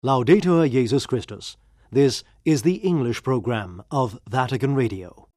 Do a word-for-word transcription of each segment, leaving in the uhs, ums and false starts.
Laudetur Jesus Christus. This is the English program of Vatican Radio.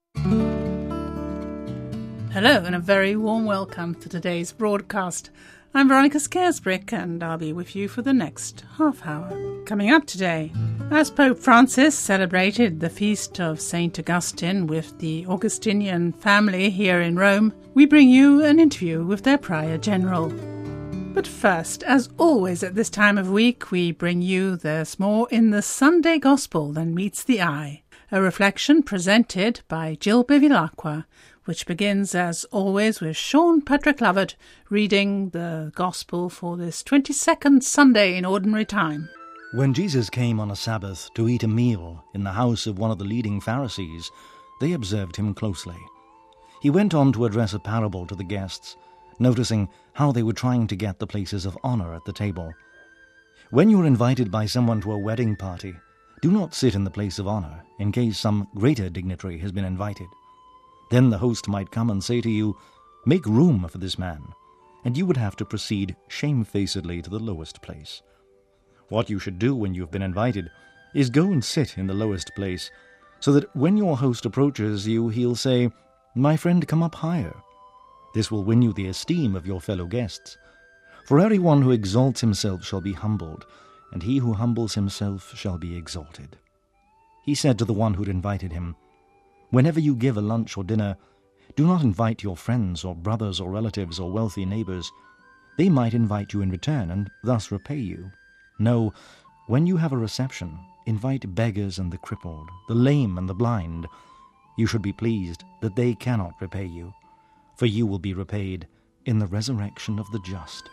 Hello and a very warm welcome to today's broadcast. I'm Veronica Scaresbrick and I'll be with you for the next half hour. Coming up today, as Pope Francis celebrated the feast of Saint Augustine with the Augustinian family here in Rome, we bring you an interview with their Prior General. But first, as always at this time of week, we bring you There's More in the Sunday Gospel Than Meets the Eye, a reflection presented by Jill Bevilacqua, which begins, as always, with Sean Patrick Lovett reading the Gospel for this twenty-second Sunday in Ordinary Time. When Jesus came on a Sabbath to eat a meal in the house of one of the leading Pharisees, they observed him closely. He went on to address a parable to the guests, noticing how they were trying to get the places of honor at the table. When you are invited by someone to a wedding party, do not sit in the place of honor, in case some greater dignitary has been invited. Then the host might come and say to you, "Make room for this man," and you would have to proceed shamefacedly to the lowest place. What you should do when you have been invited is go and sit in the lowest place, so that when your host approaches you, he'll say, "My friend, come up higher." This will win you the esteem of your fellow guests. For everyone who exalts himself shall be humbled, and he who humbles himself shall be exalted. He said to the one who'd invited him, "Whenever you give a lunch or dinner, do not invite your friends or brothers or relatives or wealthy neighbors. They might invite you in return and thus repay you. No, when you have a reception, invite beggars and the crippled, the lame and the blind. You should be pleased that they cannot repay you, for you will be repaid in the resurrection of the just."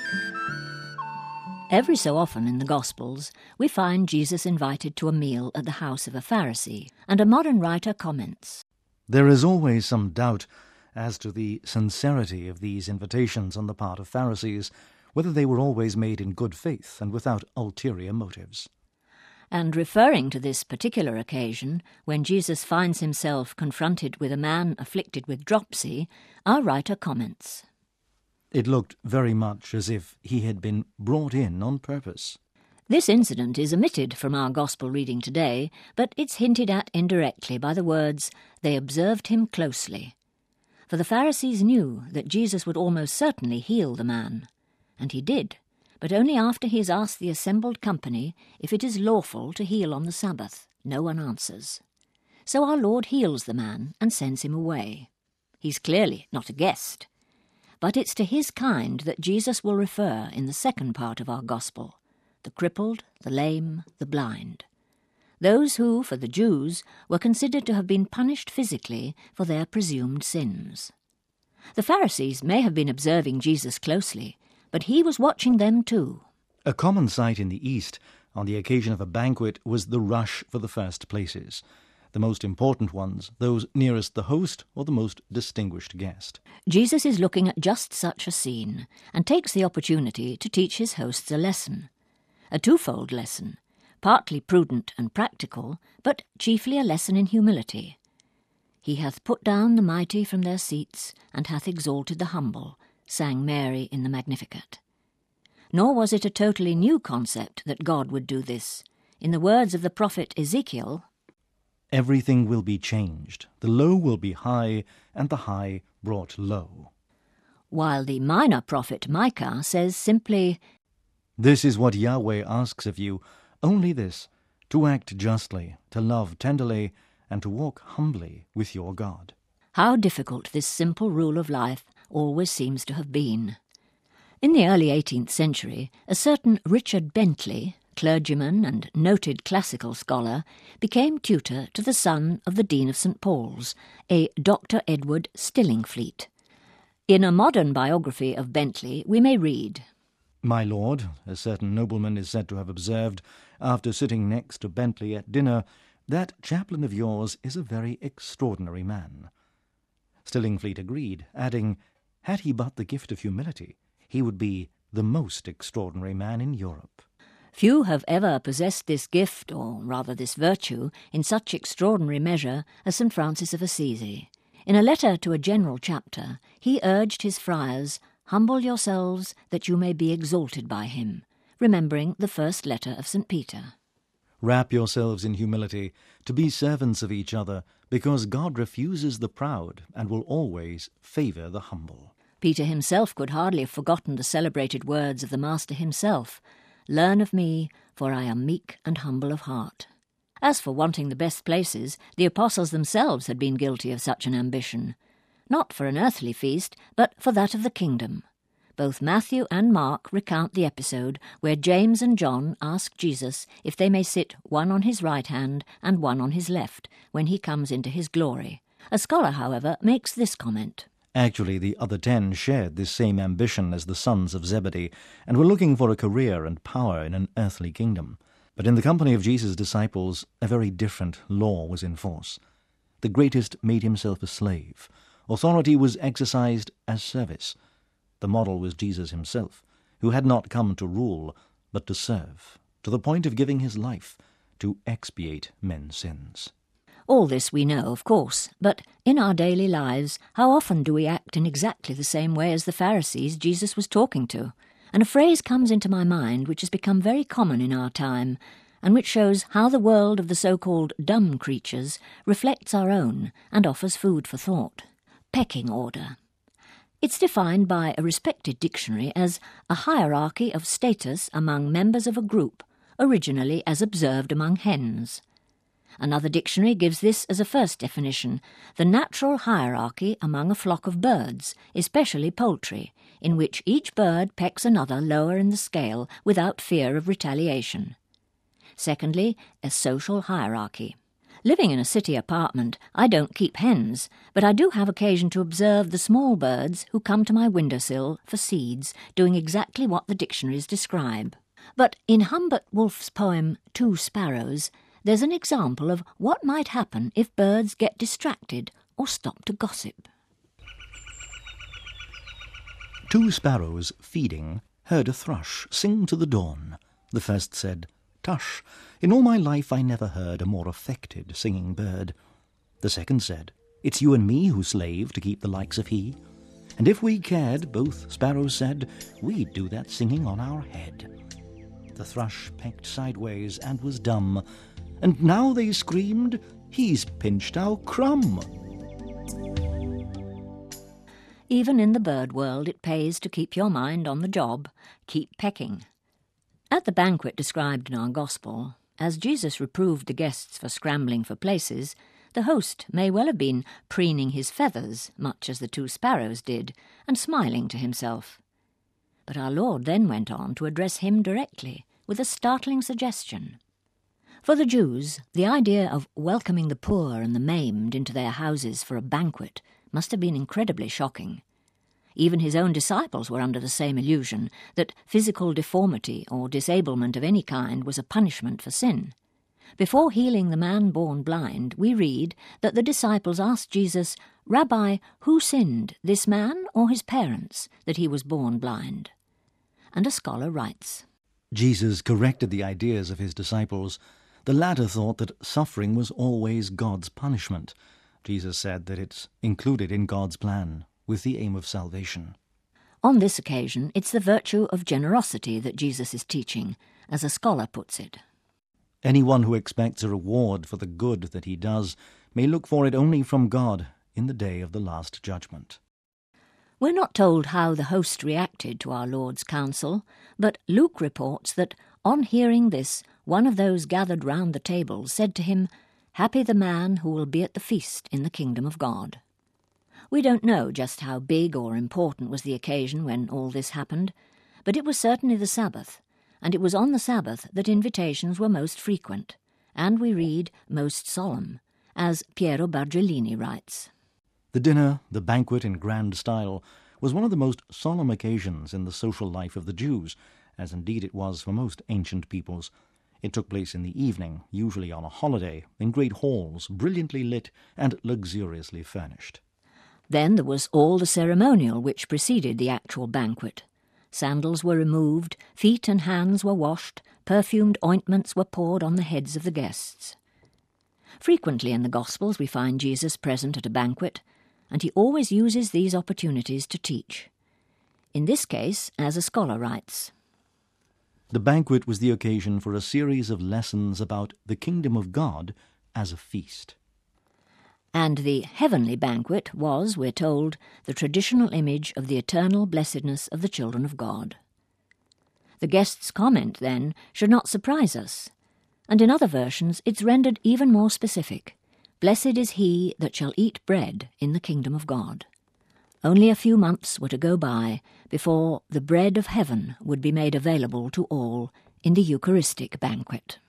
Every so often in the Gospels, we find Jesus invited to a meal at the house of a Pharisee, and a modern writer comments, "There is always some doubt as to the sincerity of these invitations on the part of Pharisees, whether they were always made in good faith and without ulterior motives." And referring to this particular occasion, when Jesus finds himself confronted with a man afflicted with dropsy, our writer comments, "It looked very much as if he had been brought in on purpose." This incident is omitted from our Gospel reading today, but it's hinted at indirectly by the words, "They observed him closely." For the Pharisees knew that Jesus would almost certainly heal the man, and he did, but only after he has asked the assembled company if it is lawful to heal on the Sabbath. No one answers. So our Lord heals the man and sends him away. He's clearly not a guest. But it's to his kind that Jesus will refer in the second part of our Gospel, the crippled, the lame, the blind. Those who, for the Jews, were considered to have been punished physically for their presumed sins. The Pharisees may have been observing Jesus closely, but he was watching them too. A common sight in the East on the occasion of a banquet was the rush for the first places, the most important ones, those nearest the host or the most distinguished guest. Jesus is looking at just such a scene and takes the opportunity to teach his hosts a lesson. A twofold lesson, partly prudent and practical, but chiefly a lesson in humility. "He hath put down the mighty from their seats, and hath exalted the humble," sang Mary in the Magnificat. Nor was it a totally new concept that God would do this. In the words of the prophet Ezekiel, "Everything will be changed. The low will be high, and the high brought low." While the minor prophet Micah says simply, "This is what Yahweh asks of you, only this, to act justly, to love tenderly, and to walk humbly with your God." How difficult this simple rule of life always seems to have been. In the early eighteenth century, a certain Richard Bentley, clergyman and noted classical scholar, became tutor to the son of the Dean of Saint Paul's, a Doctor Edward Stillingfleet. In a modern biography of Bentley we may read, "My lord, a certain nobleman is said to have observed, after sitting next to Bentley at dinner, that chaplain of yours is a very extraordinary man." Stillingfleet agreed, adding, "Had he but the gift of humility, he would be the most extraordinary man in Europe." Few have ever possessed this gift, or rather this virtue, in such extraordinary measure as Saint Francis of Assisi. In a letter to a general chapter, he urged his friars, "Humble yourselves, that you may be exalted by him. remembering the first letter of Saint Peter. Wrap yourselves in humility, to be servants of each other, because God refuses the proud and will always favour the humble. Peter himself could hardly have forgotten the celebrated words of the Master himself, "Learn of me, for I am meek and humble of heart." As for wanting the best places, the apostles themselves had been guilty of such an ambition, not for an earthly feast, but for that of the kingdom. Both Matthew and Mark recount the episode where James and John ask Jesus if they may sit one on his right hand and one on his left when he comes into his glory. A scholar, however, makes this comment. Actually, the other ten shared this same ambition as the sons of Zebedee, and were looking for a career and power in an earthly kingdom. But in the company of Jesus' disciples, a very different law was in force. The greatest made himself a slave. Authority was exercised as service. The model was Jesus himself, who had not come to rule, but to serve, to the point of giving his life, to expiate men's sins. All this we know, of course, but in our daily lives, how often do we act in exactly the same way as the Pharisees Jesus was talking to? And a phrase comes into my mind which has become very common in our time, and which shows how the world of the so-called dumb creatures reflects our own and offers food for thought. Pecking order. It's defined by a respected dictionary as a hierarchy of status among members of a group, originally as observed among hens. Another dictionary gives this as a first definition, the natural hierarchy among a flock of birds, especially poultry, in which each bird pecks another lower in the scale without fear of retaliation. Secondly, a social hierarchy. Living in a city apartment, I don't keep hens, but I do have occasion to observe the small birds who come to my windowsill for seeds, doing exactly what the dictionaries describe. But in Humbert Wolff's poem Two Sparrows, there's an example of what might happen if birds get distracted or stop to gossip. Two sparrows, feeding, heard a thrush sing to the dawn. The first said, "Tush, in all my life I never heard a more affected singing bird." The second said, "It's you and me who slave to keep the likes of he. And if we cared," both sparrows said, "we'd do that singing on our head." The thrush pecked sideways and was dumb, and now they screamed, "He's pinched our crumb." Even in the bird world it pays to keep your mind on the job, keep pecking. At the banquet described in our Gospel, as Jesus reproved the guests for scrambling for places, the host may well have been preening his feathers, much as the two sparrows did, and smiling to himself. But our Lord then went on to address him directly, with a startling suggestion. For the Jews, the idea of welcoming the poor and the maimed into their houses for a banquet must have been incredibly shocking. Even his own disciples were under the same illusion that physical deformity or disablement of any kind was a punishment for sin. Before healing the man born blind, we read that the disciples asked Jesus, "Rabbi, who sinned, this man or his parents, that he was born blind?" And a scholar writes, Jesus corrected the ideas of his disciples. The latter thought that suffering was always God's punishment. Jesus said that it's included in God's plan, with the aim of salvation. On this occasion, it's the virtue of generosity that Jesus is teaching, as a scholar puts it. Anyone who expects a reward for the good that he does may look for it only from God in the day of the last judgment. We're not told how the host reacted to our Lord's counsel, but Luke reports that, on hearing this, one of those gathered round the table said to him, "Happy the man who will be at the feast in the kingdom of God." We don't know just how big or important was the occasion when all this happened, but it was certainly the Sabbath, and it was on the Sabbath that invitations were most frequent, and we read most solemn, as Piero Bargellini writes. The dinner, the banquet in grand style, was one of the most solemn occasions in the social life of the Jews, as indeed it was for most ancient peoples. It took place in the evening, usually on a holiday, in great halls, brilliantly lit and luxuriously furnished. Then there was all the ceremonial which preceded the actual banquet. Sandals were removed, feet and hands were washed, perfumed ointments were poured on the heads of the guests. Frequently in the Gospels we find Jesus present at a banquet, and he always uses these opportunities to teach. In this case, as a scholar writes, The banquet was the occasion for a series of lessons about the kingdom of God as a feast. And the heavenly banquet was, we're told, the traditional image of the eternal blessedness of the children of God. The guest's comment, then, should not surprise us, and in other versions it's rendered even more specific. Blessed is he that shall eat bread in the kingdom of God. Only a few months were to go by before the bread of heaven would be made available to all in the Eucharistic banquet.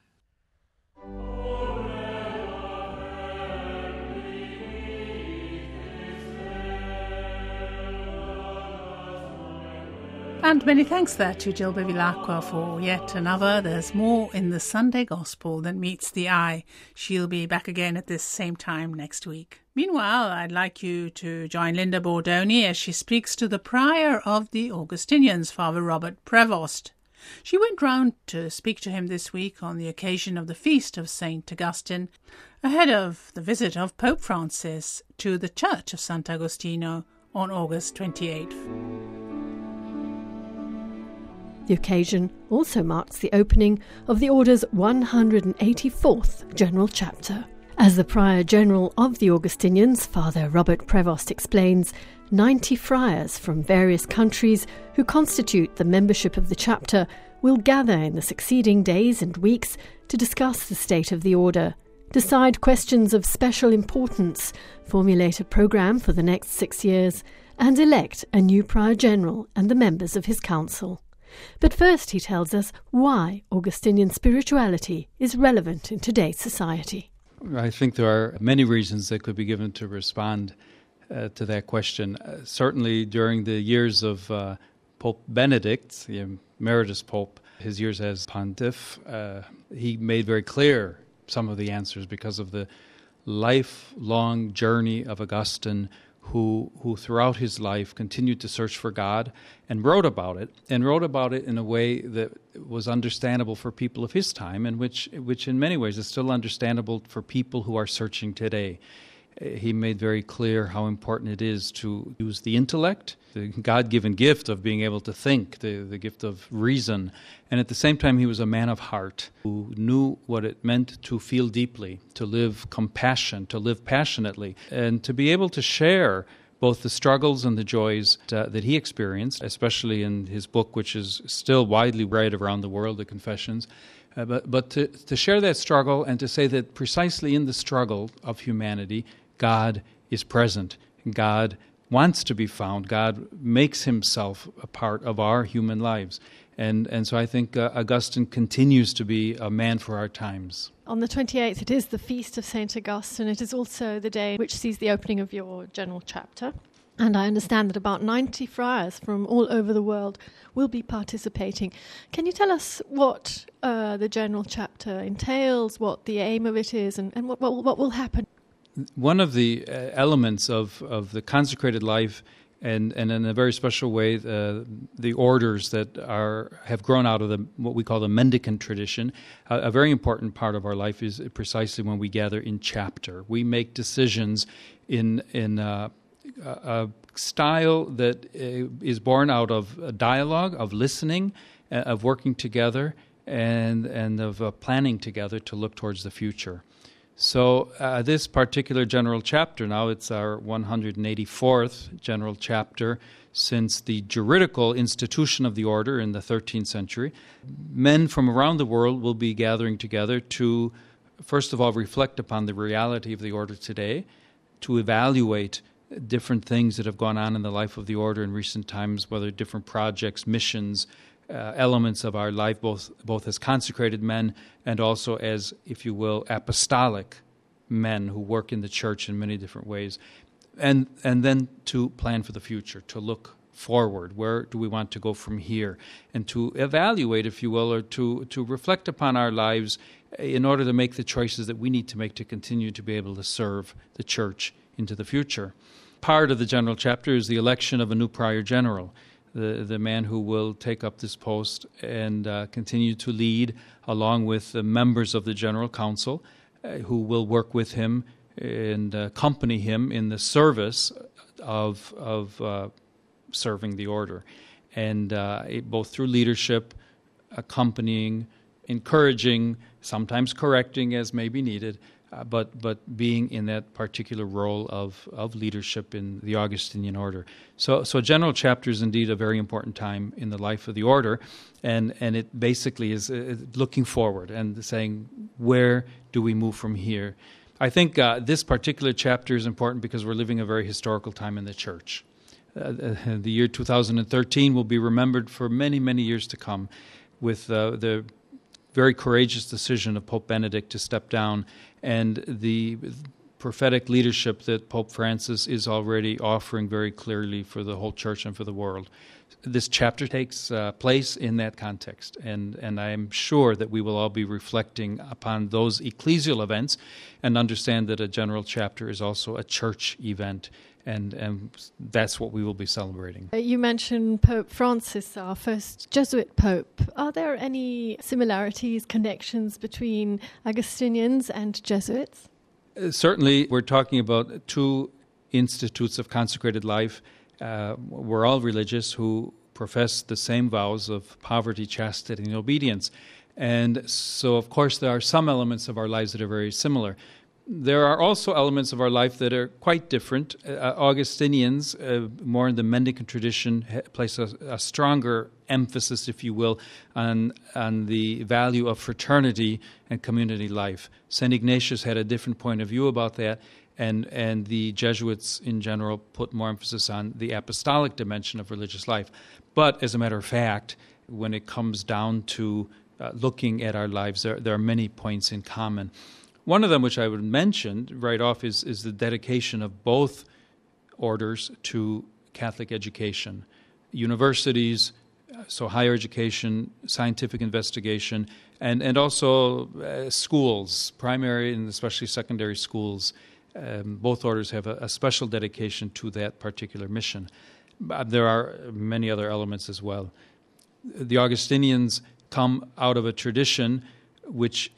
And many thanks there to Jill Bevilacqua for yet another There's More in the Sunday Gospel Than Meets the Eye. She'll be back again at this same time next week. Meanwhile, I'd like you to join Linda Bordoni as she speaks to the prior of the Augustinians, Father Robert Prevost. She went round to speak to him this week on the occasion of the feast of Saint Augustine, ahead of the visit of Pope Francis to the Church of Sant'Agostino on August twenty-eighth. The occasion also marks the opening of the Order's one hundred eighty-fourth General Chapter. As the Prior General of the Augustinians, Father Robert Prevost explains, ninety friars from various countries who constitute the membership of the chapter will gather in the succeeding days and weeks to discuss the state of the Order, decide questions of special importance, formulate a programme for the next six years, and elect a new Prior General and the members of his council. But first he tells us why Augustinian spirituality is relevant in today's society. I think there are many reasons that could be given to respond uh, to that question. Uh, certainly during the years of uh, Pope Benedict, the emeritus pope, his years as pontiff, uh, he made very clear some of the answers because of the lifelong journey of Augustine, who who throughout his life continued to search for God and wrote about it, and wrote about it in a way that was understandable for people of his time, and which which in many ways is still understandable for people who are searching today. He made very clear how important it is to use the intellect, the God-given gift of being able to think, the, the gift of reason, and at the same time he was a man of heart who knew what it meant to feel deeply, to live compassion, to live passionately, and to be able to share both the struggles and the joys uh, that he experienced, especially in his book, which is still widely read around the world, the Confessions, uh, but, but to, to share that struggle and to say that precisely in the struggle of humanity, God is present. God wants to be found. God makes himself a part of our human lives. And and so I think uh, Augustine continues to be a man for our times. On the twenty-eighth, it is the Feast of Saint Augustine. It is also the day which sees the opening of your General Chapter. And I understand that about ninety friars from all over the world will be participating. Can you tell us what uh, the General Chapter entails, what the aim of it is, and, and what, what, what will happen? One of the uh, elements of, of the consecrated life, and, and in a very special way, uh, the orders that are have grown out of the what we call the mendicant tradition, uh, a very important part of our life is precisely when we gather in chapter. We make decisions in in uh, a style that uh, is born out of a dialogue, of listening, uh, of working together, and and of uh, planning together to look towards the future. So uh, this particular General Chapter, now it's our one hundred eighty-fourth General Chapter since the juridical institution of the order in the thirteenth century. Men from around the world will be gathering together to, first of all, reflect upon the reality of the order today, to evaluate different things that have gone on in the life of the order in recent times, whether different projects, missions, Uh, elements of our life, both both as consecrated men and also as, if you will, apostolic men who work in the church in many different ways, and and then to plan for the future, to look forward. Where do we want to go from here? And to evaluate, if you will, or to, to reflect upon our lives in order to make the choices that we need to make to continue to be able to serve the church into the future. Part of the General Chapter is the election of a new Prior General, the the man who will take up this post and uh, continue to lead along with the members of the General Council uh, who will work with him and uh, accompany him in the service of of uh, serving the order, and uh, it, both through leadership, accompanying, encouraging, sometimes correcting as may be needed, uh, but but being in that particular role of, of leadership in the Augustinian order. So so general chapter is indeed a very important time in the life of the order, and, and it basically is uh, looking forward and saying, where do we move from here? I think uh, this particular chapter is important because we're living a very historical time in the Church. Uh, the year two thousand thirteen will be remembered for many, many years to come, with uh, the very courageous decision of Pope Benedict to step down and the prophetic leadership that Pope Francis is already offering very clearly for the whole Church and for the world. This chapter takes uh, place in that context, and, and I'm sure that we will all be reflecting upon those ecclesial events and understand that a general chapter is also a church event, and, and that's what we will be celebrating. You mentioned Pope Francis, our first Jesuit pope. Are there any similarities, connections between Augustinians and Jesuits? Uh, certainly, we're talking about two institutes of consecrated life. Uh, we're all religious who profess the same vows of poverty, chastity, and obedience. And so, of course, there are some elements of our lives that are very similar. There are also elements of our life that are quite different. Uh, Augustinians, uh, more in the mendicant tradition, ha- place a, a stronger emphasis, if you will, on, on the value of fraternity and community life. Saint Ignatius had a different point of view about that, and, and the Jesuits in general put more emphasis on the apostolic dimension of religious life. But as a matter of fact, when it comes down to uh, looking at our lives, there, there are many points in common. One of them, which I would mention right off, is, is the dedication of both orders to Catholic education. Universities, so higher education, scientific investigation, and, and also uh, schools, primary and especially secondary schools. Um, both orders have a, a special dedication to that particular mission. But there are many other elements as well. The Augustinians come out of a tradition which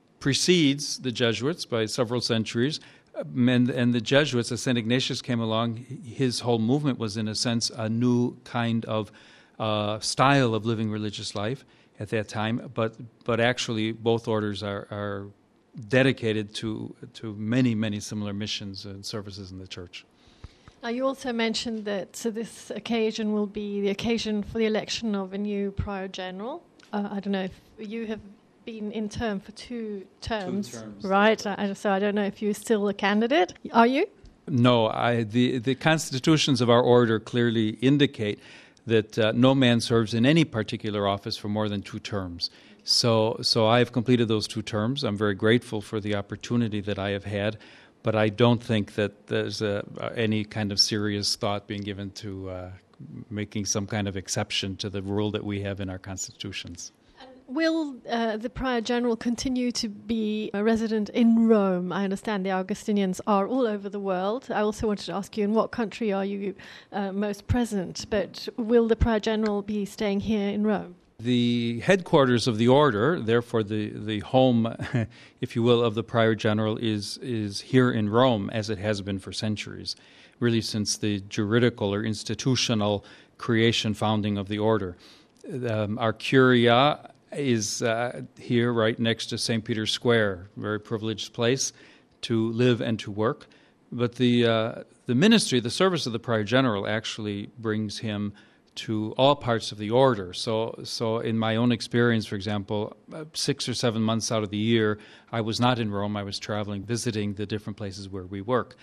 precedes the Jesuits by several centuries, and, and the Jesuits, as Saint Ignatius came along, his whole movement was, in a sense, a new kind of uh, style of living religious life at that time. But but actually, both orders are, are dedicated to to many many similar missions and services in the Church. Now, you also mentioned that so this occasion will be the occasion for the election of a new Prior General. Uh, I don't know if you have been in term for two terms, two terms. Right? I, so I don't know if you're still a candidate. Are you? No, I, the, the constitutions of our order clearly indicate that uh, no man serves in any particular office for more than two terms. So, so I have completed those two terms. I'm very grateful for the opportunity that I have had, but I don't think that there's a, any kind of serious thought being given to uh, making some kind of exception to the rule that we have in our constitutions. Will uh, the Prior General continue to be a resident in Rome? I understand the Augustinians are all over the world. I also wanted to ask you, in what country are you uh, most present? But will the Prior General be staying here in Rome? The headquarters of the order, therefore the, the home, if you will, of the Prior General is, is here in Rome, as it has been for centuries, really since the juridical or institutional creation, founding of the order. Um, our curia is uh, here right next to Saint Peter's Square, a very privileged place to live and to work. But the uh, the ministry, the service of the Prior General actually brings him to all parts of the order. So, so in my own experience, for example, uh, six or seven months out of the year, I was not in Rome. I was traveling, visiting the different places where we work.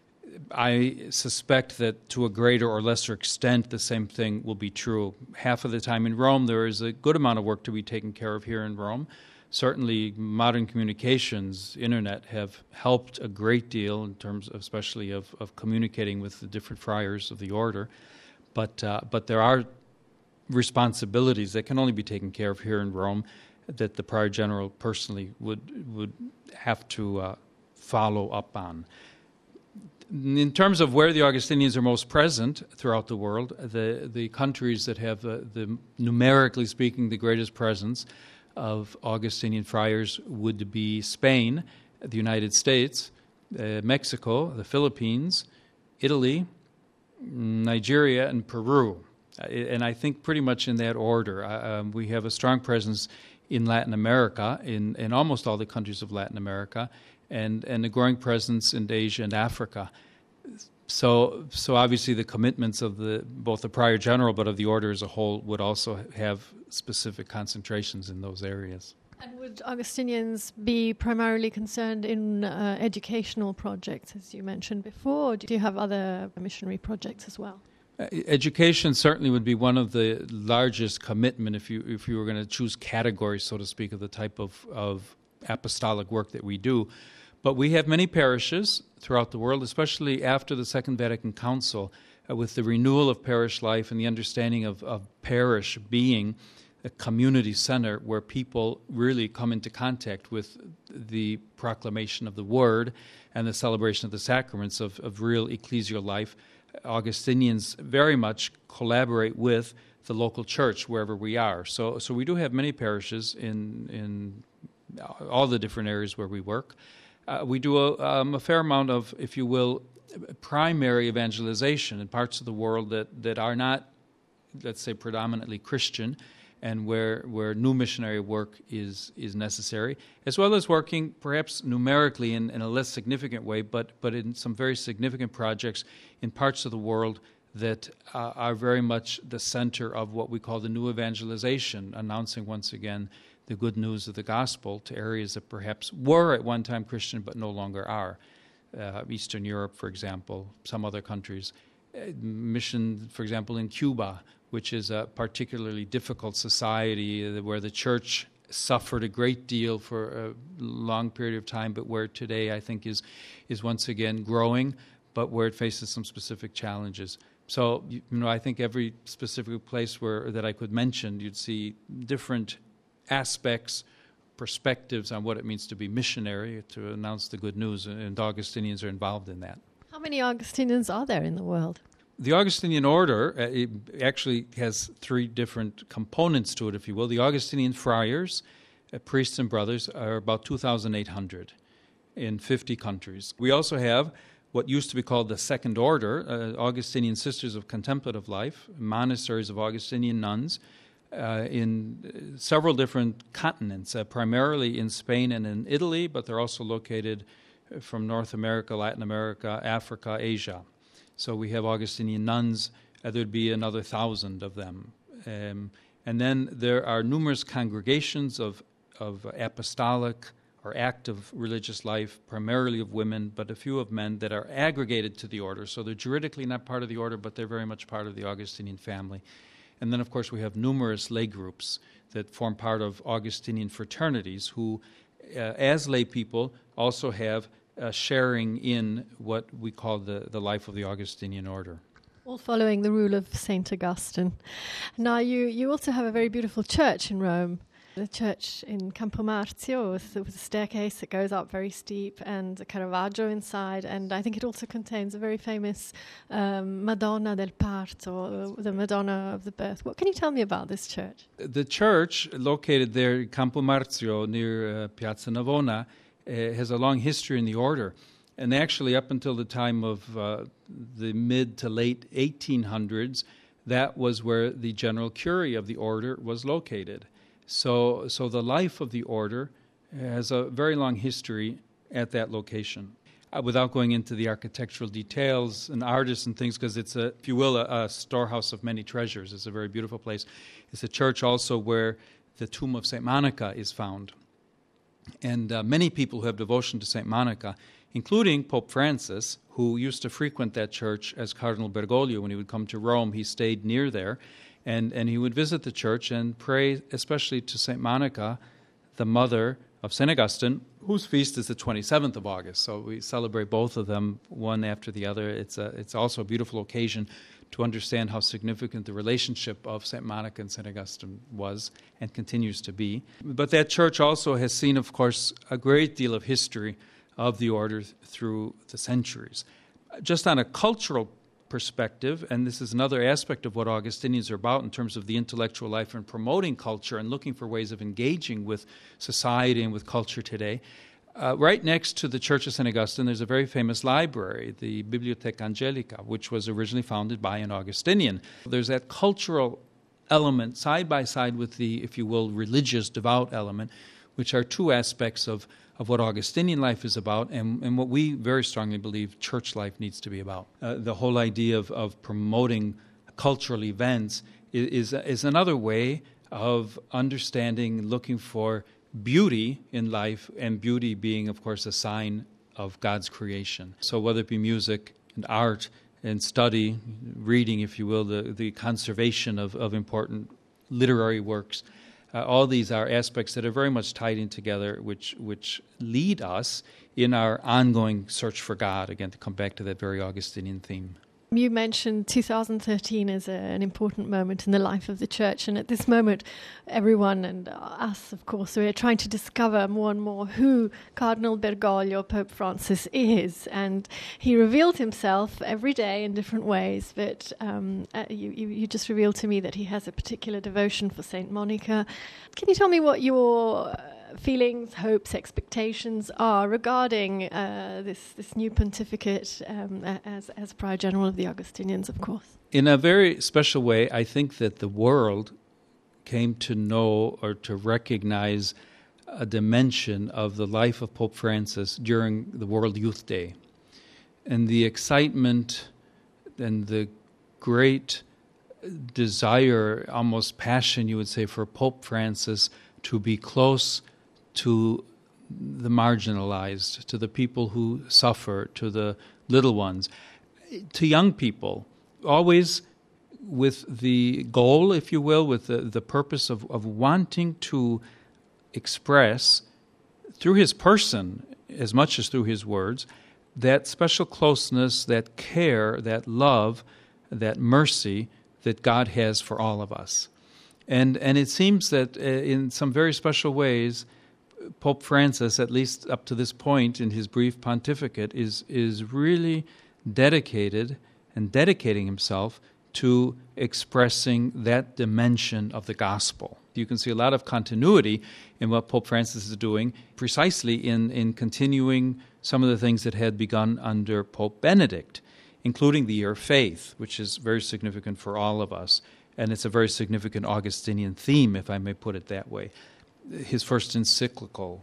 I suspect that to a greater or lesser extent, the same thing will be true. Half of the time in Rome, there is a good amount of work to be taken care of here in Rome. Certainly, modern communications, internet, have helped a great deal in terms, of, especially of, of communicating with the different friars of the order. But uh, but there are responsibilities that can only be taken care of here in Rome that the Prior General personally would would have to uh, follow up on. In terms of where the Augustinians are most present throughout the world, the, the countries that have, uh, the numerically speaking, the greatest presence of Augustinian friars would be Spain, the United States, uh, Mexico, the Philippines, Italy, Nigeria, and Peru. And I think pretty much in that order. Uh, um, we have a strong presence in Latin America, in, in almost all the countries of Latin America, and, and a growing presence in Asia and Africa. So, so obviously the commitments of the both the prior general, but of the order as a whole, would also have specific concentrations in those areas. And would Augustinians be primarily concerned in uh, educational projects, as you mentioned before, or do you have other missionary projects as well? Uh, education certainly would be one of the largest commitment if you if you were going to choose categories, so to speak, of the type of, of apostolic work that we do. But we have many parishes throughout the world, especially after the Second Vatican Council, uh, with the renewal of parish life and the understanding of, of parish being a community center where people really come into contact with the proclamation of the Word and the celebration of the sacraments of, of real ecclesial life. Augustinians very much collaborate with the local church wherever we are. So so we do have many parishes in in all the different areas where we work. Uh, we do a, um, a fair amount of, if you will, primary evangelization in parts of the world that, that are not, let's say, predominantly Christian, and where where new missionary work is is necessary, as well as working perhaps numerically in, in a less significant way, but but in some very significant projects in parts of the world that uh, are very much the center of what we call the new evangelization, announcing once again the good news of the gospel to areas that perhaps were at one time Christian but no longer are. Uh, Eastern Europe, for example, some other countries. Uh, mission, for example, in Cuba, which is a particularly difficult society where the church suffered a great deal for a long period of time, but where today I think is is once again growing, but where it faces some specific challenges. So, you know, I think every specific place where that I could mention, you'd see different aspects, perspectives on what it means to be missionary, to announce the good news, and Augustinians are involved in that. How many Augustinians are there in the world? The Augustinian order uh, it actually has three different components to it, if you will. The Augustinian friars, uh, priests and brothers, are about two thousand eight hundred in fifty countries. We also have what used to be called the Second Order, uh, Augustinian Sisters of Contemplative Life, monasteries of Augustinian nuns, uh, in several different continents, uh, primarily in Spain and in Italy, but they're also located from North America, Latin America, Africa, Asia. So we have Augustinian nuns. Uh, there'd be another thousand of them. Um, and then there are numerous congregations of, of apostolic or active religious life, primarily of women, but a few of men that are aggregated to the order. So they're juridically not part of the order, but they're very much part of the Augustinian family. And then, of course, we have numerous lay groups that form part of Augustinian fraternities who, uh, as lay people, also have Uh, sharing in what we call the, the life of the Augustinian order. All following the rule of Saint Augustine. Now, you, you also have a very beautiful church in Rome, the church in Campo Marzio, with, with a staircase that goes up very steep and a Caravaggio inside, and I think it also contains a very famous um, Madonna del Parto, the Madonna of the Birth. What can you tell me about this church? The church, located there in Campo Marzio near uh, Piazza Navona, Uh, has a long history in the order. And actually, up until the time of uh, the mid to late eighteen hundreds, that was where the general curia of the order was located. So, so the life of the order has a very long history at that location. Uh, without going into the architectural details and artists and things, because it's, a, if you will, a, a storehouse of many treasures. It's a very beautiful place. It's a church also where the tomb of Saint Monica is found. And uh, many people who have devotion to Saint Monica, including Pope Francis, who used to frequent that church as Cardinal Bergoglio. When he would come to Rome, he stayed near there, and, and he would visit the church and pray especially to Saint Monica, the mother of Saint Augustine, whose feast is the twenty-seventh of August. So we celebrate both of them, one after the other. It's a, it's also a beautiful occasion to understand how significant the relationship of Saint Monica and Saint Augustine was and continues to be. But that church also has seen, of course, a great deal of history of the order th- through the centuries. Just on a cultural perspective, and this is another aspect of what Augustinians are about in terms of the intellectual life and promoting culture and looking for ways of engaging with society and with culture today, Uh, right next to the Church of Saint Augustine, there's a very famous library, the Bibliotheca Angelica, which was originally founded by an Augustinian. There's that cultural element side by side with the, if you will, religious, devout element, which are two aspects of, of what Augustinian life is about and, and what we very strongly believe church life needs to be about. Uh, the whole idea of, of promoting cultural events is, is, is another way of understanding, looking for beauty in life, and beauty being, of course, a sign of God's creation. So whether it be music and art and study, reading, if you will, the, the conservation of, of important literary works, uh, all these are aspects that are very much tied in together, which, which lead us in our ongoing search for God, again, to come back to that very Augustinian theme. You mentioned two thousand thirteen as a, an important moment in the life of the Church, and at this moment, everyone, and us, of course, we are trying to discover more and more who Cardinal Bergoglio, Pope Francis, is. And he revealed himself every day in different ways, but um, uh, you, you, you just revealed to me that he has a particular devotion for Saint Monica. Can you tell me what your Uh, feelings, hopes, expectations are regarding uh, this this new pontificate um, as as Prior General of the Augustinians, of course? In a very special way, I think that the world came to know or to recognize a dimension of the life of Pope Francis during the World Youth Day. And the excitement and the great desire, almost passion, you would say, for Pope Francis to be close to the marginalized, to the people who suffer, to the little ones, to young people, always with the goal, if you will, with the, the purpose of, of wanting to express, through his person as much as through his words, that special closeness, that care, that love, that mercy that God has for all of us. And and it seems that uh, in some very special ways, Pope Francis, at least up to this point in his brief pontificate, is is really dedicated and dedicating himself to expressing that dimension of the gospel. You can see a lot of continuity in what Pope Francis is doing, precisely in, in continuing some of the things that had begun under Pope Benedict, including the Year of Faith, which is very significant for all of us. And it's a very significant Augustinian theme, if I may put it that way. His first encyclical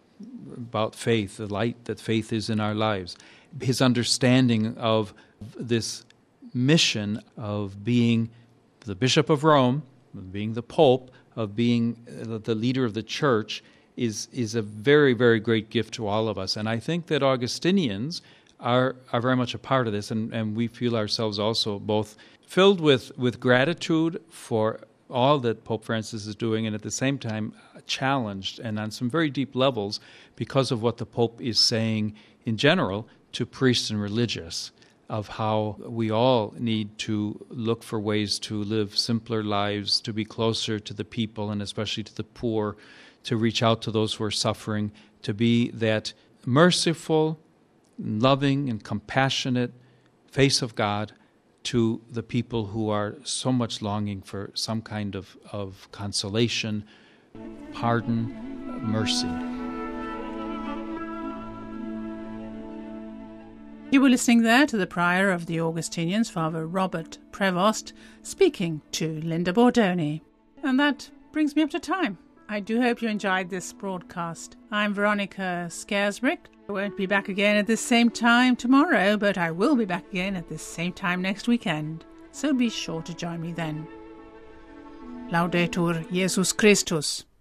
about faith, the light that faith is in our lives. His understanding of this mission of being the Bishop of Rome, of being the Pope, of being the leader of the Church, is is a very, very great gift to all of us. And I think that Augustinians are are very much a part of this, and, and we feel ourselves also both filled with, with gratitude for all that Pope Francis is doing, and at the same time challenged, and on some very deep levels, because of what the Pope is saying in general to priests and religious, of how we all need to look for ways to live simpler lives, to be closer to the people, and especially to the poor, to reach out to those who are suffering, to be that merciful, loving, and compassionate face of God to the people who are so much longing for some kind of, of consolation, pardon, mercy. You were listening there to the Prior of the Augustinians, Father Robert Prevost, speaking to Linda Bordoni. And that brings me up to time. I do hope you enjoyed this broadcast. I'm Veronica Scaresbrick. I won't be back again at this same time tomorrow, but I will be back again at this same time next weekend. So be sure to join me then. Laudetur Jesus Christus.